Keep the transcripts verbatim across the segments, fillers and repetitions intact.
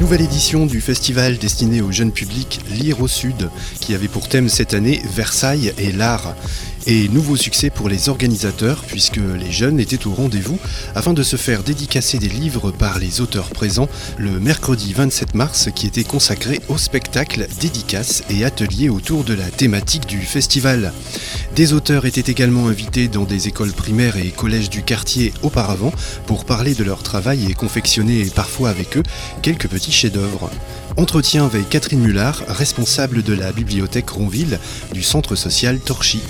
Nouvelle édition du festival destiné au jeune public Lire au Sud, qui avait pour thème cette année Versailles et l'art. Et nouveau succès pour les organisateurs, puisque les jeunes étaient au rendez-vous afin de se faire dédicacer des livres par les auteurs présents le mercredi vingt-sept mars, qui était consacré au spectacle, dédicaces et ateliers autour de la thématique du festival. Des auteurs étaient également invités dans des écoles primaires et collèges du quartier auparavant pour parler de leur travail et confectionner parfois avec eux quelques petits chefs-d'œuvre. Entretien avec Catherine Mullard, responsable de la bibliothèque Ronville du centre social Torchy.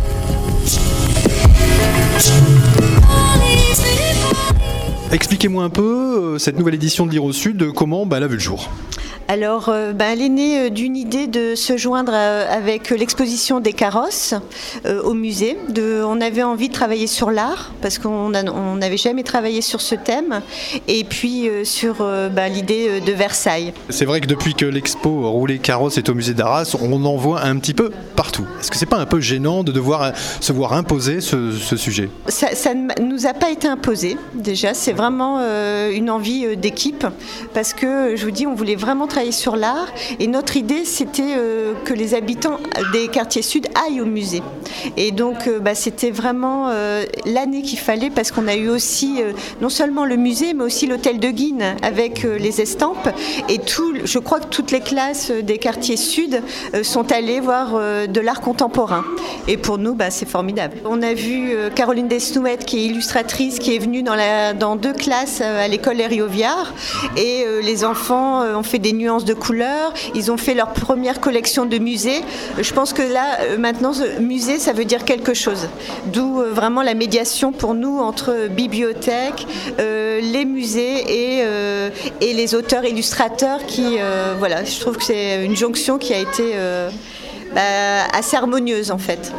Expliquez-moi un peu cette nouvelle édition de Lire au Sud, comment bah, elle a vu le jour. Alors, euh, ben, elle est née d'une idée de se joindre à, avec l'exposition des carrosses euh, au musée. De, on avait envie de travailler sur l'art parce qu'on n'avait jamais travaillé sur ce thème, et puis euh, sur euh, ben, l'idée de Versailles. C'est vrai que depuis que l'expo Rouler Carrosse est au musée d'Arras, on en voit un petit peu partout. Est-ce que c'est pas un peu gênant de devoir se voir imposer ce, ce sujet ? Ça, ça ne nous a pas été imposé, déjà. C'est vraiment euh, une envie d'équipe parce que, je vous dis, on voulait vraiment travailler sur l'art, et notre idée c'était euh, que les habitants des quartiers sud aillent au musée, et donc euh, bah, c'était vraiment euh, l'année qu'il fallait, parce qu'on a eu aussi euh, non seulement le musée mais aussi l'hôtel de Guine avec euh, les estampes, et tout, je crois que toutes les classes des quartiers sud euh, sont allées voir euh, de l'art contemporain, et pour nous bah, c'est formidable. On a vu euh, Caroline Desnouettes, qui est illustratrice, qui est venue dans, la, dans deux classes euh, à l'école Herriot-Viard, et euh, les enfants euh, ont fait des nuances de couleurs, ils ont fait leur première collection de musée. Je pense que là, maintenant, musée, ça veut dire quelque chose. D'où vraiment la médiation pour nous entre bibliothèques, euh, les musées et, euh, et les auteurs illustrateurs qui, euh, voilà, je trouve que c'est une jonction qui a été euh, bah, assez harmonieuse en fait.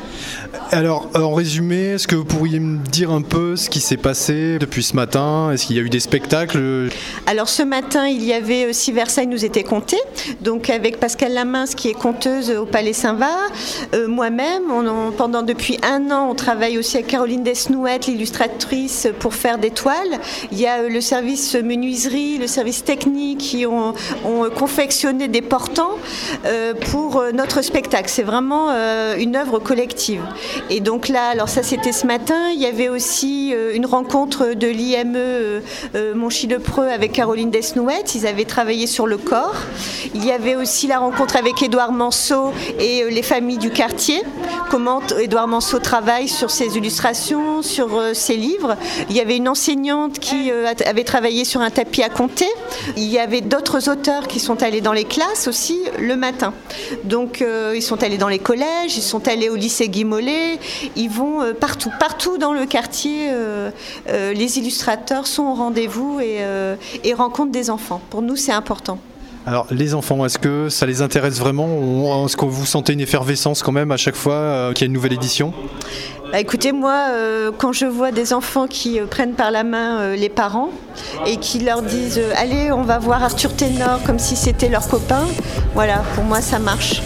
Alors, en résumé, est-ce que vous pourriez me dire un peu ce qui s'est passé depuis ce matin ? Est-ce qu'il y a eu des spectacles ? Alors, ce matin, il y avait aussi Versailles nous était conté, donc avec Pascal Lamince, qui est conteuse au Palais Saint-Va. Euh, moi-même, on, on, pendant depuis un an, on travaille aussi avec Caroline Desnouettes, l'illustratrice, pour faire des toiles. Il y a le service menuiserie, le service technique qui ont, ont confectionné des portants euh, pour notre spectacle. C'est vraiment euh, une œuvre collective. Et donc là, alors ça c'était ce matin, il y avait aussi euh, une rencontre de l'I M E euh, Monchy-le-Preux avec Caroline Desnouettes, ils avaient travaillé sur le corps. Il y avait aussi la rencontre avec Édouard Manceau et euh, les familles du quartier, comment Édouard Manceau travaille sur ses illustrations, sur euh, ses livres. Il y avait une enseignante qui euh, avait travaillé sur un tapis à compter. Il y avait d'autres auteurs qui sont allés dans les classes aussi le matin. Donc euh, ils sont allés dans les collèges, ils sont allés au lycée Guy-Mollet, ils vont euh, partout, partout dans le quartier. Euh, euh, les illustrateurs sont au rendez-vous et, euh, et rencontrent des enfants. Pour nous, c'est important. Alors, les enfants, est-ce que ça les intéresse vraiment ? Est-ce que vous sentez une effervescence quand même à chaque fois euh, qu'il y a une nouvelle édition ? Bah écoutez, moi, euh, quand je vois des enfants qui euh, prennent par la main euh, les parents et qui leur disent euh, « Allez, on va voir Arthur Ténor » comme si c'était leur copain, voilà, pour moi, ça marche.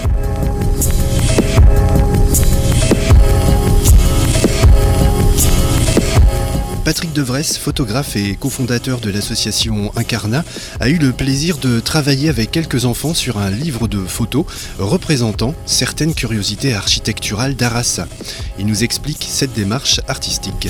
Patrick Devresse, photographe et cofondateur de l'association Incarna, a eu le plaisir de travailler avec quelques enfants sur un livre de photos représentant certaines curiosités architecturales d'Arras. Il nous explique cette démarche artistique.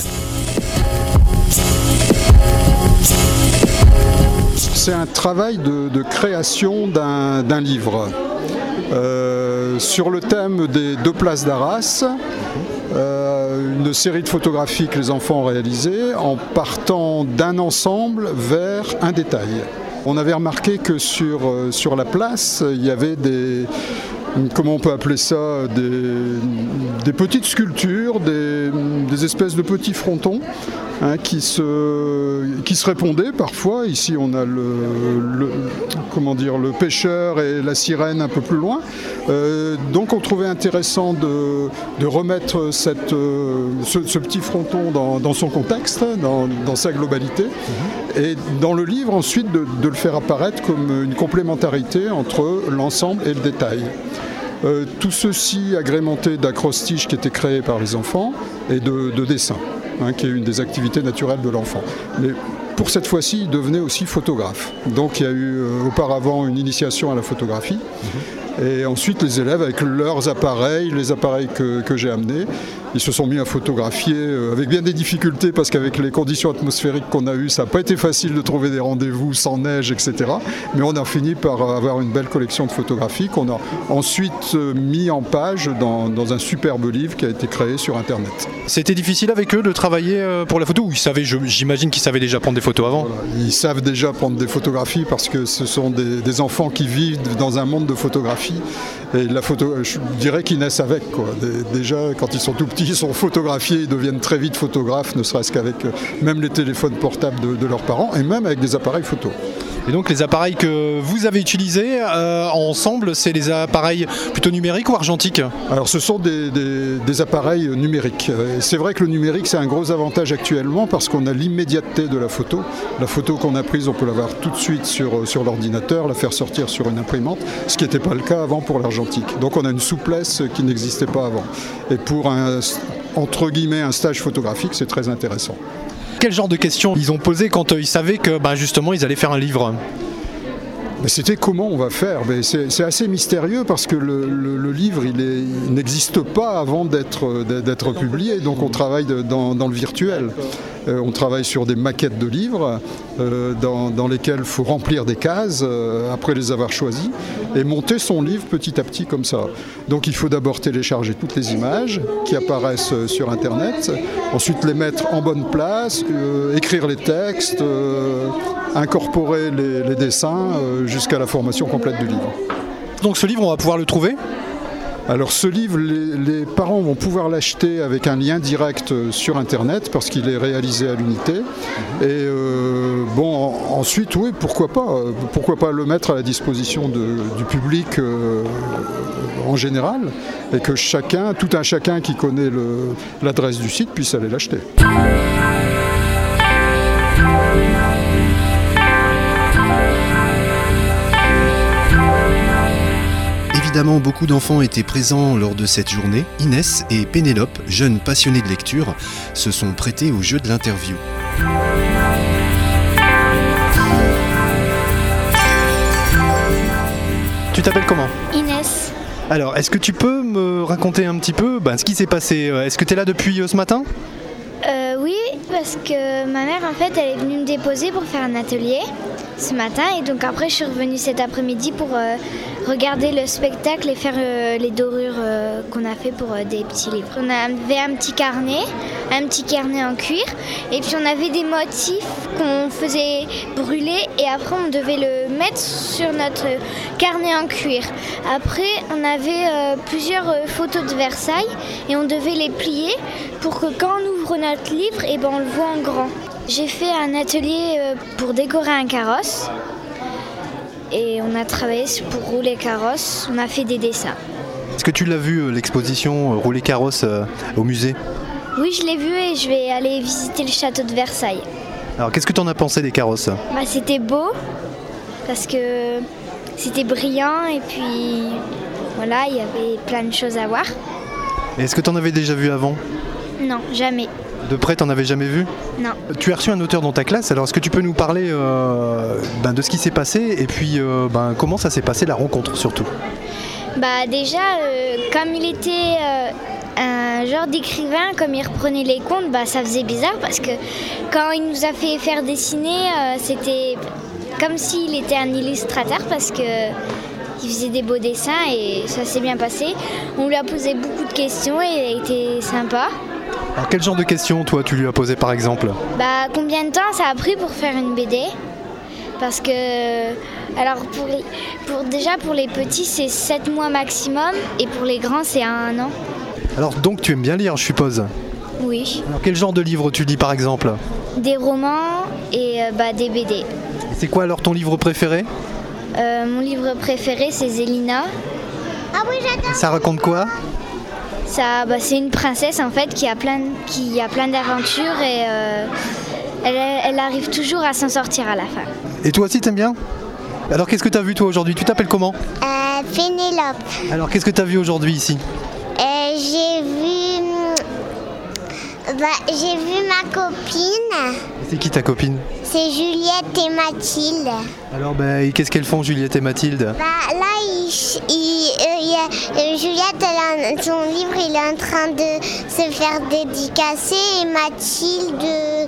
C'est un travail de, de création d'un, d'un livre euh, sur le thème des deux places d'Arras. Euh, une série de photographies que les enfants ont réalisées en partant d'un ensemble vers un détail. On avait remarqué que sur, euh, sur la place, il y avait des, comment on peut appeler ça, des, des petites sculptures, des, des espèces de petits frontons hein, qui, se, qui se répondaient parfois. Ici, on a le, le, comment dire, le pêcheur et la sirène un peu plus loin. Euh, donc, on trouvait intéressant de, de remettre cette, euh, ce, ce petit fronton dans, dans son contexte, dans, dans sa globalité. Mmh. Et dans le livre, ensuite, de, de le faire apparaître comme une complémentarité entre l'ensemble et le détail. Euh, tout ceci agrémenté d'acrostiches qui étaient créés par les enfants et de, de dessins, hein, qui est une des activités naturelles de l'enfant. Mais pour cette fois-ci, il devenait aussi photographe. Donc il y a eu euh, auparavant une initiation à la photographie. Mmh. Et ensuite, les élèves, avec leurs appareils, les appareils que, que j'ai amenés, ils se sont mis à photographier euh, avec bien des difficultés parce qu'avec les conditions atmosphériques qu'on a eues, ça n'a pas été facile de trouver des rendez-vous sans neige, et cetera. Mais on a fini par avoir une belle collection de photographies qu'on a ensuite euh, mis en page dans, dans un superbe livre qui a été créé sur Internet. C'était difficile avec eux de travailler pour la photo ou ils savaient, j'imagine qu'ils savaient déjà prendre des photos avant? Voilà, ils savent déjà prendre des photographies parce que ce sont des, des enfants qui vivent dans un monde de photographie. Et la photo, je dirais qu'ils naissent avec, quoi. Déjà, quand ils sont tout petits, ils sont photographiés, ils deviennent très vite photographes, ne serait-ce qu'avec même les téléphones portables de, de leurs parents et même avec des appareils photo. Et donc les appareils que vous avez utilisés euh, ensemble, c'est les appareils plutôt numériques ou argentiques? Alors ce sont des, des, des appareils numériques. Et c'est vrai que le numérique c'est un gros avantage actuellement parce qu'on a l'immédiateté de la photo. La photo qu'on a prise, on peut l'avoir tout de suite sur, sur l'ordinateur, la faire sortir sur une imprimante, ce qui n'était pas le cas avant pour l'argentique. Donc on a une souplesse qui n'existait pas avant. Et pour un, entre guillemets, un stage photographique, c'est très intéressant. Quel genre de questions ils ont posé quand euh, ils savaient que bah, justement ils allaient faire un livre? Mais c'était comment on va faire. Mais c'est, c'est assez mystérieux parce que le, le, le livre il, est, il n'existe pas avant d'être, d'être publié, donc on travaille de, dans, dans le virtuel. Euh, on travaille sur des maquettes de livres euh, dans, dans lesquelles il faut remplir des cases euh, après les avoir choisies et monter son livre petit à petit comme ça. Donc il faut d'abord télécharger toutes les images qui apparaissent sur Internet, ensuite les mettre en bonne place, euh, écrire les textes, euh, incorporer les, les dessins euh, jusqu'à la formation complète du livre. Donc ce livre, on va pouvoir le trouver ? Alors ce livre, les, les parents vont pouvoir l'acheter avec un lien direct sur Internet parce qu'il est réalisé à l'unité. Et euh, bon, ensuite, oui, pourquoi pas Pourquoi pas le mettre à la disposition de, du public euh, en général et que chacun, tout un chacun qui connaît le, l'adresse du site puisse aller l'acheter. Évidemment, beaucoup d'enfants étaient présents lors de cette journée. Inès et Pénélope, jeunes passionnés de lecture, se sont prêtés au jeu de l'interview. Tu t'appelles comment ? Inès. Alors, est-ce que tu peux me raconter un petit peu ben, ce qui s'est passé ? Est-ce que tu es là depuis euh, ce matin ? Euh, oui, parce que ma mère, en fait, elle est venue me déposer pour faire un atelier ce matin. Et donc après, je suis revenue cet après-midi pour euh, regarder le spectacle et faire euh, les dorures euh, qu'on a fait pour euh, des petits livres. On avait un petit carnet, un petit carnet en cuir. Et puis on avait des motifs qu'on faisait brûler. Et après, on devait le mettre sur notre carnet en cuir. Après, on avait euh, plusieurs euh, photos de Versailles. Et on devait les plier pour que quand on ouvre notre livre, et ben, on le voit en grand. J'ai fait un atelier pour décorer un carrosse et on a travaillé pour rouler carrosse, on a fait des dessins. Est-ce que tu l'as vu, l'exposition Rouler carrosse au musée ? Oui, je l'ai vu et je vais aller visiter le château de Versailles. Alors qu'est-ce que tu en as pensé des carrosses ? Bah, c'était beau parce que c'était brillant et puis voilà, il y avait plein de choses à voir. Et est-ce que tu en avais déjà vu avant ? Non, jamais. De près, t'en avais jamais vu ? Non. Tu as reçu un auteur dans ta classe, alors est-ce que tu peux nous parler euh, ben, de ce qui s'est passé et puis euh, ben, comment ça s'est passé la rencontre surtout ? Bah déjà, euh, comme il était euh, un genre d'écrivain, comme il reprenait les contes, bah, ça faisait bizarre parce que quand il nous a fait faire dessiner, euh, c'était comme s'il était un illustrateur parce que il faisait des beaux dessins et ça s'est bien passé. On lui a posé beaucoup de questions et il a été sympa. Alors quel genre de questions, toi, tu lui as posé par exemple ? Bah, combien de temps ça a pris pour faire une B D ? Parce que, alors pour, pour, déjà pour les petits, c'est sept mois maximum et pour les grands, c'est un an. Alors donc tu aimes bien lire, je suppose ? Oui. Alors quel genre de livre tu lis par exemple ? Des romans et euh, bah, des B D. Et c'est quoi alors ton livre préféré ? euh, Mon livre préféré, c'est Zélina. Ah oui, j'adore. Ça raconte quoi ? Ça, bah, c'est une princesse en fait qui a plein, qui a plein d'aventures et euh, elle, elle arrive toujours à s'en sortir à la fin. Et toi aussi t'aimes bien ? Alors qu'est-ce que t'as vu toi aujourd'hui ? Tu t'appelles comment ? Euh, Pénélope. Alors qu'est-ce que t'as vu aujourd'hui ici ? Euh, j'ai vu, bah, j'ai vu ma copine. C'est qui ta copine ? C'est Juliette et Mathilde. Alors, bah, qu'est-ce qu'elles font, Juliette et Mathilde? Bah, là, il, il, euh, il y a, euh, Juliette, elle a, son livre, il est en train de se faire dédicacer. Et Mathilde,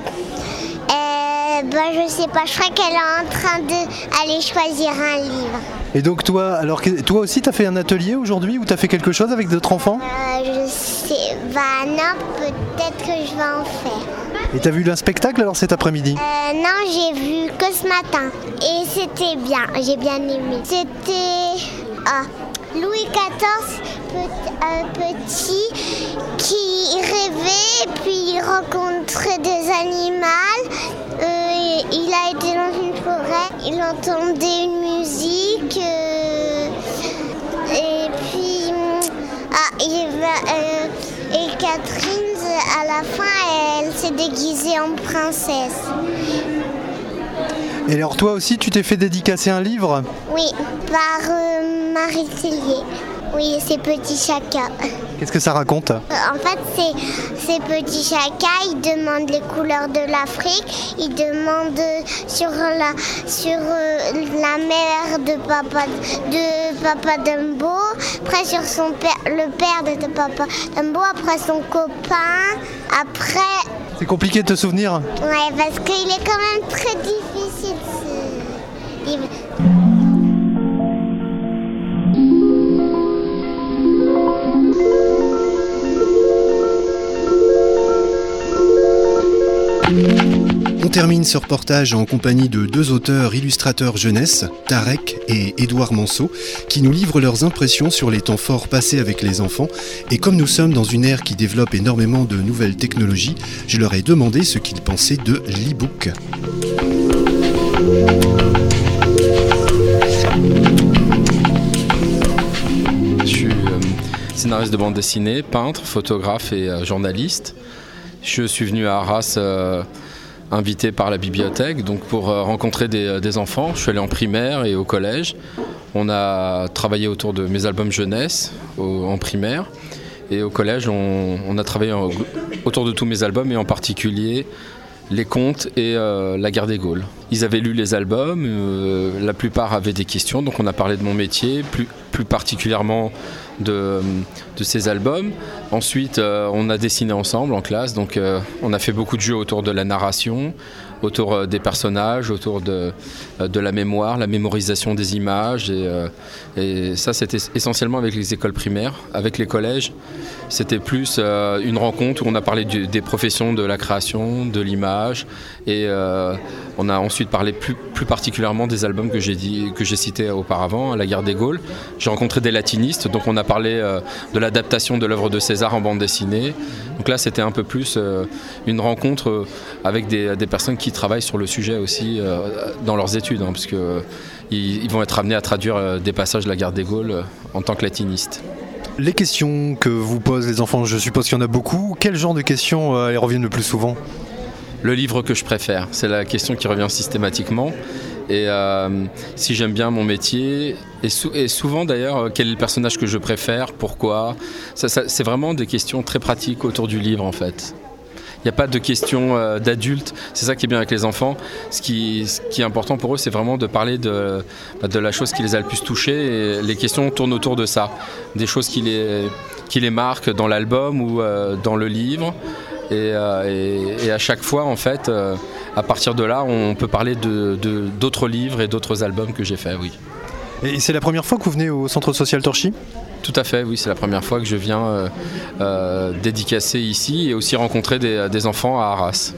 euh, bah, je sais pas, je crois qu'elle est en train d'aller choisir un livre. Et donc, toi, alors, toi aussi, tu as fait un atelier aujourd'hui ou tu as fait quelque chose avec d'autres enfants? euh, Je sais, bah non, peut-être que je vais en faire. Et tu as vu un spectacle alors cet après-midi? Euh, non, j'ai vu que ce matin. Et c'était bien, j'ai bien aimé. C'était ah, Louis quatorze, petit, euh, petit, qui rêvait, puis il rencontrait des animaux. Euh, il a été dans une forêt, il entendait une musique. Euh, et puis, ah, il va, euh, et Catherine, à la fin, elle s'est déguisée en princesse. Et alors toi aussi, tu t'es fait dédicacer un livre? Oui, par euh, Marie Tellier. Oui, c'est Petit Chaka. Qu'est-ce que ça raconte? Euh, en fait, c'est, c'est Petit Chaka, il demande les couleurs de l'Afrique, il demande sur la, sur euh, la mère de Papa, de Papa Dumbo, après sur son père, le père de Papa Dumbo, après son copain, après... C'est compliqué de te souvenir? Ouais, parce qu'il est quand même très difficile ce livre. On termine ce reportage en compagnie de deux auteurs illustrateurs jeunesse, Tarek et Édouard Manceau, qui nous livrent leurs impressions sur les temps forts passés avec les enfants. Et comme nous sommes dans une ère qui développe énormément de nouvelles technologies, je leur ai demandé ce qu'ils pensaient de l'e-book. Je suis euh, scénariste de bande dessinée, peintre, photographe et euh, journaliste. Je suis venu à Arras euh, invité par la bibliothèque donc pour euh, rencontrer des, des enfants. Je suis allé en primaire et au collège. On a travaillé autour de mes albums jeunesse au, en primaire. Et au collège, on, on a travaillé en, autour de tous mes albums et en particulier les contes et euh, la guerre des Gaules. Ils avaient lu les albums, euh, la plupart avaient des questions, donc on a parlé de mon métier, plus, plus particulièrement de, de ces albums. Ensuite, euh, on a dessiné ensemble en classe, donc euh, on a fait beaucoup de jeux autour de la narration, autour euh, des personnages, autour de, euh, de la mémoire, la mémorisation des images. Et, euh, et ça, c'était essentiellement avec les écoles primaires. Avec les collèges, c'était plus euh, une rencontre où on a parlé du, des professions de la création, de l'image. Et euh, on a ensuite parlé plus, plus particulièrement des albums que j'ai dit, que j'ai cités auparavant, La guerre des Gaules. J'ai rencontré des latinistes, donc on a parlé euh, de l'adaptation de l'œuvre de César en bande dessinée. Donc là, c'était un peu plus euh, une rencontre euh, avec des, des personnes qui travaillent sur le sujet aussi euh, dans leurs études, hein, parce qu'ils euh, ils vont être amenés à traduire euh, des passages de la guerre des Gaules euh, en tant que latinistes. Les questions que vous posent les enfants, je suppose qu'il y en a beaucoup. Quel genre de questions euh, les reviennent le plus souvent? Le livre que je préfère, c'est la question qui revient systématiquement. Et euh, si j'aime bien mon métier, et, sou- et souvent d'ailleurs, quel est le personnage que je préfère, pourquoi, ça, ça, c'est vraiment des questions très pratiques autour du livre en fait. Il n'y a pas de questions euh, d'adultes, c'est ça qui est bien avec les enfants. Ce qui, ce qui est important pour eux, c'est vraiment de parler de, de la chose qui les a le plus touchés. Et les questions tournent autour de ça, des choses qui les, qui les marquent dans l'album ou euh, dans le livre. Et, euh, et, et à chaque fois, en fait, euh, à partir de là, on peut parler de, de, d'autres livres et d'autres albums que j'ai faits, oui. Et c'est la première fois que vous venez au Centre Social Torchy ? Tout à fait, oui, c'est la première fois que je viens euh, euh, dédicacer ici et aussi rencontrer des, des enfants à Arras.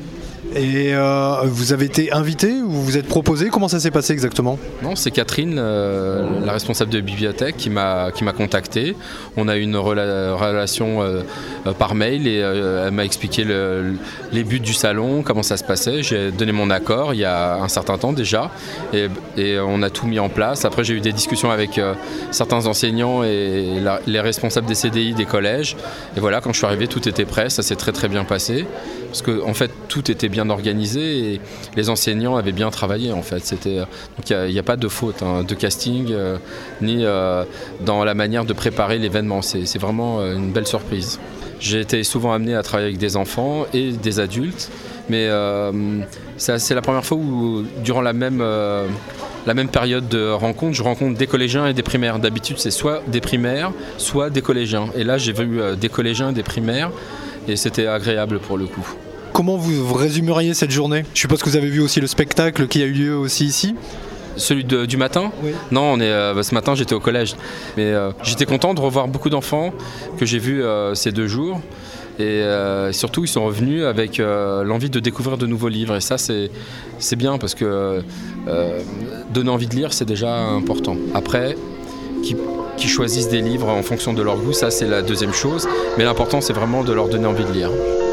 Et euh, vous avez été invité ou vous vous êtes proposé? Comment ça s'est passé exactement? Non, c'est Catherine, euh, la responsable de bibliothèque, qui m'a, qui m'a contacté. On a eu une rela- relation euh, euh, par mail et euh, elle m'a expliqué le, les buts du salon, comment ça se passait. J'ai donné mon accord il y a un certain temps déjà et, et on a tout mis en place. Après, j'ai eu des discussions avec euh, certains enseignants et la, les responsables des C D I des collèges. Et voilà, quand je suis arrivé, tout était prêt, ça s'est très très bien passé. Parce qu'en en fait, tout était bien organisé et les enseignants avaient bien travaillé. En fait. C'était, donc il n'y a, a pas de faute hein, de casting euh, ni euh, dans la manière de préparer l'événement. C'est, c'est vraiment euh, une belle surprise. J'ai été souvent amené à travailler avec des enfants et des adultes, mais euh, c'est, c'est la première fois où, durant la même, euh, la même période de rencontre, je rencontre des collégiens et des primaires. D'habitude, c'est soit des primaires, soit des collégiens. Et là, j'ai vu euh, des collégiens et des primaires, et c'était agréable pour le coup. Comment vous résumeriez cette journée ? Je suppose que vous avez vu aussi le spectacle qui a eu lieu aussi ici ? Celui de, du matin ? Oui. Non, on est, euh, ce matin j'étais au collège. Mais euh, j'étais content de revoir beaucoup d'enfants que j'ai vus euh, ces deux jours. Et euh, surtout, ils sont revenus avec euh, l'envie de découvrir de nouveaux livres. Et ça, c'est, c'est bien parce que euh, donner envie de lire, c'est déjà important. Après, qu'ils, qu'ils choisissent des livres en fonction de leur goût, ça c'est la deuxième chose. Mais l'important, c'est vraiment de leur donner envie de lire.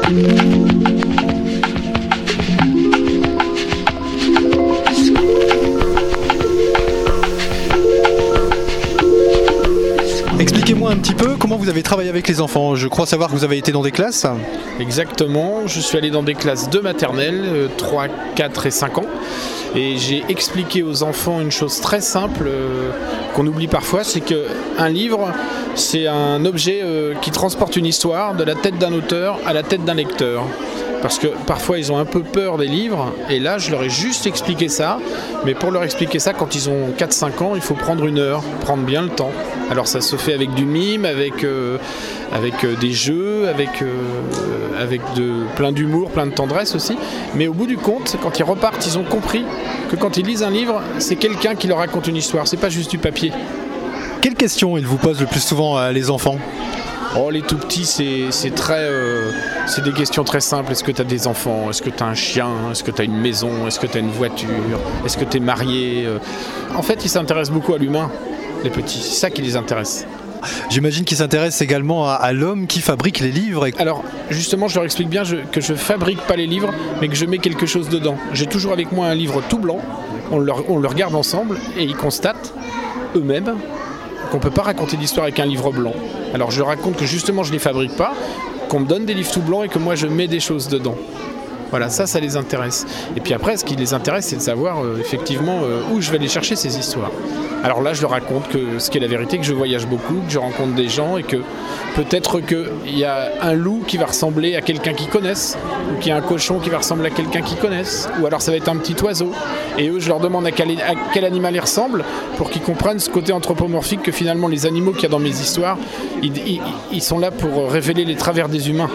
Expliquez-moi un petit peu comment vous avez travaillé avec les enfants. Je crois savoir que vous avez été dans des classes. Exactement, je suis allé dans des classes de maternelle, euh, trois, quatre et cinq ans. Et j'ai expliqué aux enfants une chose très simple euh, qu'on oublie parfois, c'est qu'un livre, c'est un objet euh, qui transporte une histoire de la tête d'un auteur à la tête d'un lecteur. Parce que parfois ils ont un peu peur des livres, et là je leur ai juste expliqué ça, mais pour leur expliquer ça, quand ils ont quatre cinq ans, il faut prendre une heure, prendre bien le temps. Alors ça se fait avec du mime, avec, euh, avec euh, des jeux, avec, euh, avec de, plein d'humour, plein de tendresse aussi, mais au bout du compte, quand ils repartent, ils ont compris que quand ils lisent un livre, c'est quelqu'un qui leur raconte une histoire, c'est pas juste du papier. Quelles questions ils vous posent le plus souvent euh, les enfants ? Oh, les tout petits, c'est, c'est très, euh, c'est des questions très simples. Est-ce que tu as des enfants ? Est-ce que tu as un chien ? Est-ce que tu as une maison ? Est-ce que tu as une voiture ? Est-ce que tu es marié ? En fait, ils s'intéressent beaucoup à l'humain, les petits. C'est ça qui les intéresse. J'imagine qu'ils s'intéressent également à, à l'homme qui fabrique les livres. Et... Alors, justement, je leur explique bien je, que je fabrique pas les livres, mais que je mets quelque chose dedans. J'ai toujours avec moi un livre tout blanc. On le, on le regarde ensemble et ils constatent eux-mêmes qu'on ne peut pas raconter l'histoire avec un livre blanc. Alors je raconte que justement je ne les fabrique pas, qu'on me donne des livres tout blancs et que moi je mets des choses dedans. Voilà, ça, ça les intéresse. Et puis après, ce qui les intéresse, c'est de savoir euh, effectivement euh, où je vais aller chercher ces histoires. Alors là, je leur raconte que ce qui est la vérité, que je voyage beaucoup, que je rencontre des gens et que peut-être qu'il y a un loup qui va ressembler à quelqu'un qu'ils connaissent, ou qu'il y a un cochon qui va ressembler à quelqu'un qu'ils connaissent, ou alors ça va être un petit oiseau. Et eux, je leur demande à quel, à quel animal ils ressemblent pour qu'ils comprennent ce côté anthropomorphique que finalement les animaux qu'il y a dans mes histoires, ils, ils, ils sont là pour révéler les travers des humains.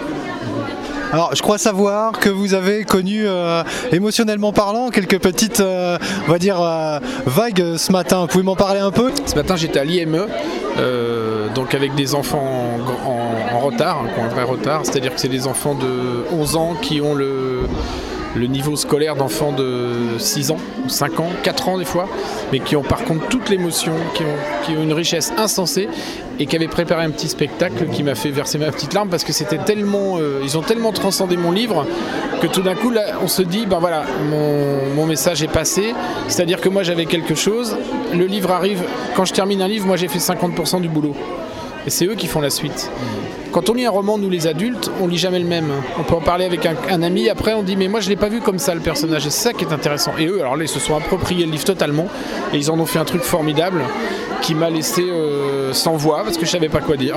Alors, je crois savoir que vous avez connu, euh, émotionnellement parlant, quelques petites, euh, on va dire, euh, vagues ce matin. Vous pouvez m'en parler un peu ? Ce matin, j'étais à l'I M E, euh, donc avec des enfants en, en, en retard, qui ont un vrai retard. C'est-à-dire que c'est des enfants de onze ans qui ont le... le niveau scolaire d'enfants de six ans, cinq ans, quatre ans des fois, mais qui ont par contre toute l'émotion, qui ont, qui ont une richesse insensée et qui avaient préparé un petit spectacle qui m'a fait verser ma petite larme parce que c'était tellement, euh, ils ont tellement transcendé mon livre que tout d'un coup là on se dit ben voilà, mon, mon message est passé, c'est-à-dire que moi j'avais quelque chose, le livre arrive, quand je termine un livre, moi j'ai fait cinquante pour cent du boulot. Et c'est eux qui font la suite. Quand on lit un roman, nous les adultes, on lit jamais le même. On peut en parler avec un, un ami, après on dit mais moi je l'ai pas vu comme ça le personnage, et c'est ça qui est intéressant. Et eux, alors là, ils se sont appropriés le livre totalement, et ils en ont fait un truc formidable qui m'a laissé euh, sans voix, parce que je savais pas quoi dire.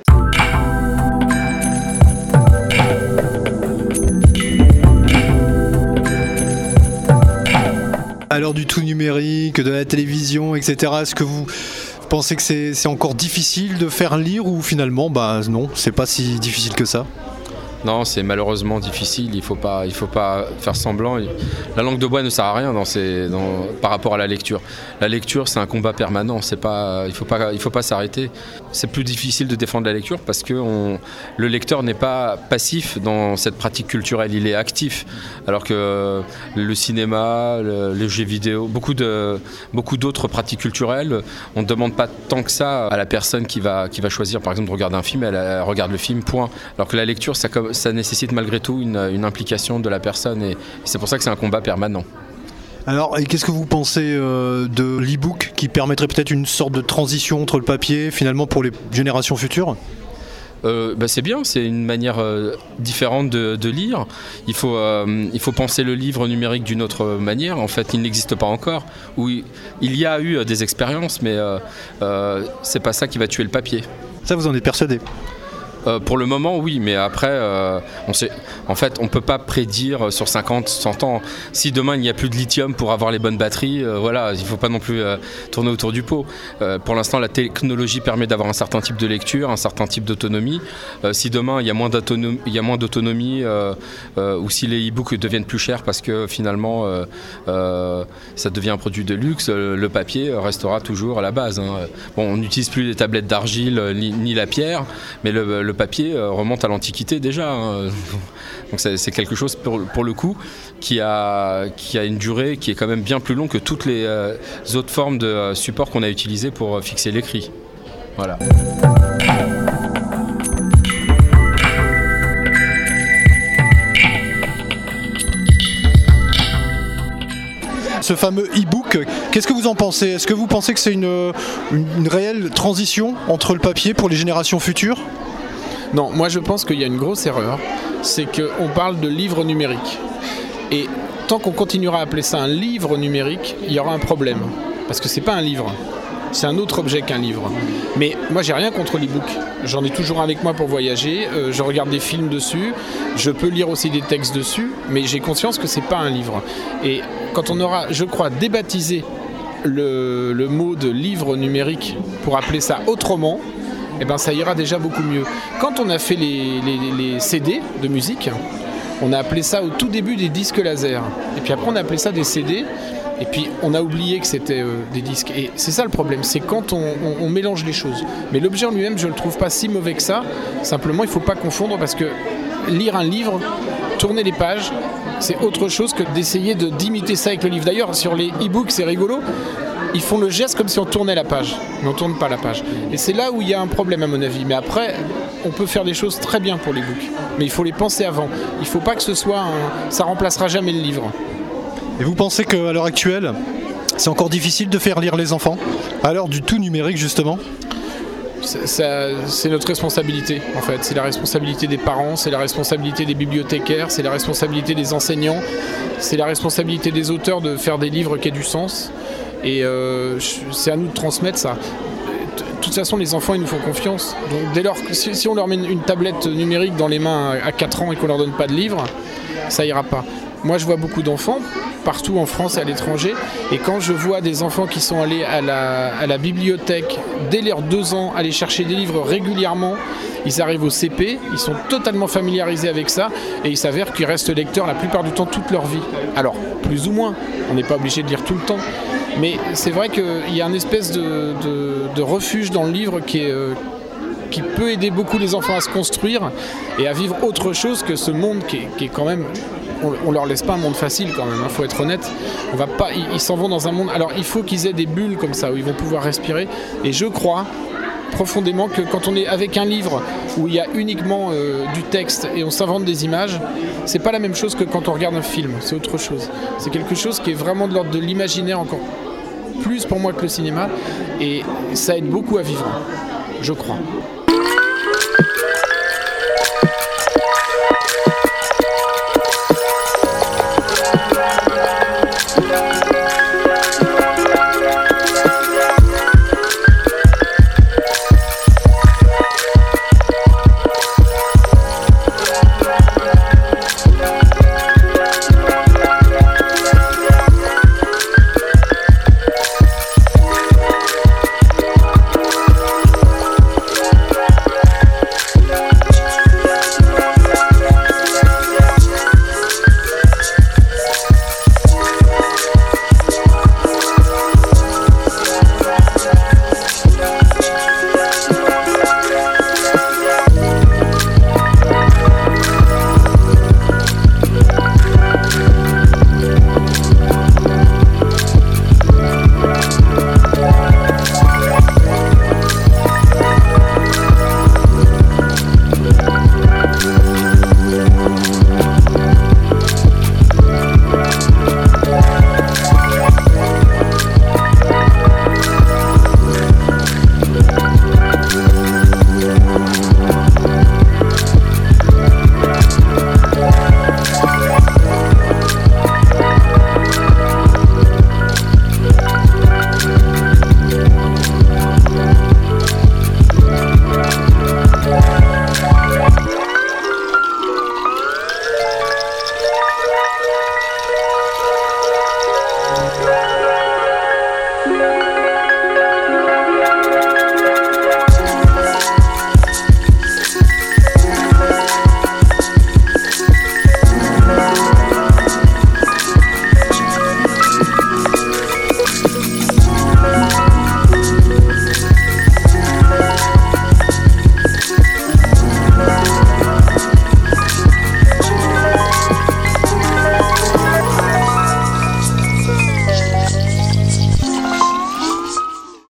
À l'heure du tout numérique, de la télévision, et cetera, est-ce que vous... Vous pensez que c'est, c'est encore difficile de faire lire ou finalement, bah non, c'est pas si difficile que ça ? Non, c'est malheureusement difficile, il ne faut pas, il faut pas faire semblant. La langue de bois ne sert à rien dans ces, dans, par rapport à la lecture. La lecture, c'est un combat permanent, c'est pas, il ne faut pas, il faut pas s'arrêter. C'est plus difficile de défendre la lecture parce que on, le lecteur n'est pas passif dans cette pratique culturelle, il est actif. Alors que le cinéma, le, les jeux vidéo, beaucoup, de, beaucoup d'autres pratiques culturelles, on ne demande pas tant que ça à la personne qui va, qui va choisir par exemple de regarder un film, elle, elle regarde le film, point. Alors que la lecture, ça ça nécessite malgré tout une, une implication de la personne et c'est pour ça que c'est un combat permanent. Alors, et qu'est-ce que vous pensez euh, de l'e-book qui permettrait peut-être une sorte de transition entre le papier finalement pour les générations futures ? Euh, bah c'est bien, c'est une manière euh, différente de, de lire. Il faut, euh, il faut penser le livre numérique d'une autre manière. En fait, il n'existe pas encore. Où il, il y a eu euh, des expériences, mais euh, euh, c'est pas ça qui va tuer le papier. Ça, vous en êtes persuadé ? Euh, pour le moment, oui, mais après, euh, on sait, en fait, on ne peut pas prédire sur cinquante, cent ans. Si demain, il n'y a plus de lithium pour avoir les bonnes batteries, euh, voilà, il ne faut pas non plus euh, tourner autour du pot. Euh, pour l'instant, la technologie permet d'avoir un certain type de lecture, un certain type d'autonomie. Euh, si demain, il y a moins d'autonomie, il y a moins d'autonomie euh, euh, ou si les e-books deviennent plus chers parce que finalement, euh, euh, ça devient un produit de luxe, le papier restera toujours à la base. Hein. Bon, on n'utilise plus les tablettes d'argile ni, ni la pierre, mais le, le papier remonte à l'Antiquité déjà. Hein. Donc c'est, c'est quelque chose pour, pour le coup qui a, qui a une durée qui est quand même bien plus longue que toutes les euh, autres formes de euh, support qu'on a utilisées pour fixer l'écrit. Voilà. Ce fameux e-book, qu'est-ce que vous en pensez ? Est-ce que vous pensez que c'est une, une, une réelle transition entre le papier pour les générations futures ? Non, moi je pense qu'il y a une grosse erreur, c'est qu'on parle de livre numérique. Et tant qu'on continuera à appeler ça un livre numérique, il y aura un problème. Parce que c'est pas un livre, c'est un autre objet qu'un livre. Mais moi j'ai rien contre l'e-book, j'en ai toujours avec moi pour voyager, euh, je regarde des films dessus, je peux lire aussi des textes dessus, mais j'ai conscience que c'est pas un livre. Et quand on aura, je crois, débaptisé le, le mot de livre numérique pour appeler ça autrement, eh ben ça ira déjà beaucoup mieux. Quand on a fait les, les, les C D de musique, on a appelé ça au tout début des disques laser. Et puis après on a appelé ça des C D. Et puis on a oublié que c'était euh, des disques. Et c'est ça le problème, c'est quand on, on, on mélange les choses. Mais l'objet en lui-même, je ne le trouve pas si mauvais que ça. Simplement, il ne faut pas confondre parce que lire un livre, tourner les pages, c'est autre chose que d'essayer de, d'imiter ça avec le livre. D'ailleurs, sur les e-books, c'est rigolo. Ils font le geste comme si on tournait la page, mais on ne tourne pas la page. Et c'est là où il y a un problème à mon avis. Mais après, on peut faire des choses très bien pour les books. Mais il faut les penser avant. Il ne faut pas que ce soit un... ça remplacera jamais le livre. Et vous pensez qu'à l'heure actuelle, c'est encore difficile de faire lire les enfants, à l'heure du tout numérique justement ? c'est, ça, c'est notre responsabilité en fait, c'est la responsabilité des parents, c'est la responsabilité des bibliothécaires, c'est la responsabilité des enseignants, c'est la responsabilité des auteurs de faire des livres qui aient du sens. Et euh, c'est à nous de transmettre ça. De toute façon, les enfants, ils nous font confiance. Donc dès lors, si, si on leur met une tablette numérique dans les mains à quatre ans et qu'on leur donne pas de livre, ça ira pas. Moi, je vois beaucoup d'enfants, partout en France et à l'étranger, et quand je vois des enfants qui sont allés à la, à la bibliothèque dès leurs deux ans, aller chercher des livres régulièrement, ils arrivent au C P, ils sont totalement familiarisés avec ça, et il s'avère qu'ils restent lecteurs la plupart du temps toute leur vie. Alors, plus ou moins, on n'est pas obligé de lire tout le temps, mais c'est vrai qu'il y a une espèce de, de, de refuge dans le livre qui est... Euh, qui peut aider beaucoup les enfants à se construire et à vivre autre chose que ce monde qui est, qui est quand même... On, on leur laisse pas un monde facile quand même, il hein, faut être honnête. On va pas, ils, ils s'en vont dans un monde... Alors il faut qu'ils aient des bulles comme ça, où ils vont pouvoir respirer. Et je crois profondément que quand on est avec un livre où il y a uniquement euh, du texte et on s'invente des images, c'est pas la même chose que quand on regarde un film, c'est autre chose. C'est quelque chose qui est vraiment de l'ordre de l'imaginaire, encore plus pour moi que le cinéma. Et ça aide beaucoup à vivre, je crois.